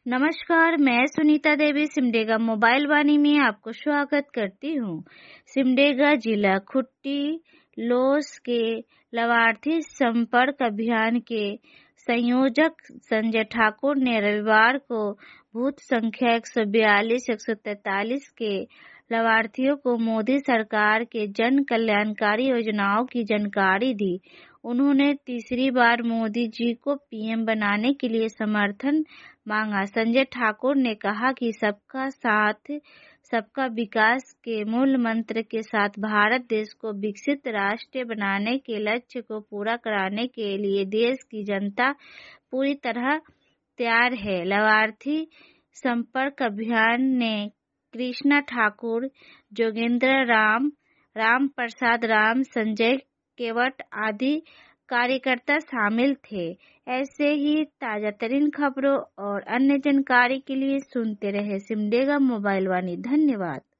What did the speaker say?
नमस्कार, मैं सुनीता देवी सिमडेगा मोबाइल वाणी में आपको स्वागत करती हूँ। सिमडेगा जिला खुट्टी लोस के लाभार्थी संपर्क अभियान के संयोजक संजय ठाकुर ने रविवार को बूथ संख्या 142-143 के लाभार्थियों को मोदी सरकार के जन कल्याणकारी योजनाओं की जानकारी दी। उन्होंने तीसरी बार मोदी जी को पीएम बनाने के लिए समर्थन मांगा। संजय ठाकुर ने कहा कि सबका साथ सबका विकास के मूल मंत्र के साथ भारत देश को विकसित राष्ट्र बनाने के लक्ष्य को पूरा कराने के लिए देश की जनता पूरी तरह तैयार है। लाभार्थी संपर्क अभियान ने कृष्णा ठाकुर, जोगेंद्र राम, राम प्रसाद राम, संजय केवट आदि कार्यकर्ता शामिल थे। ऐसे ही ताजा तरीन खबरों और अन्य जानकारी के लिए सुनते रहे सिमडेगा मोबाइल वाणी। धन्यवाद।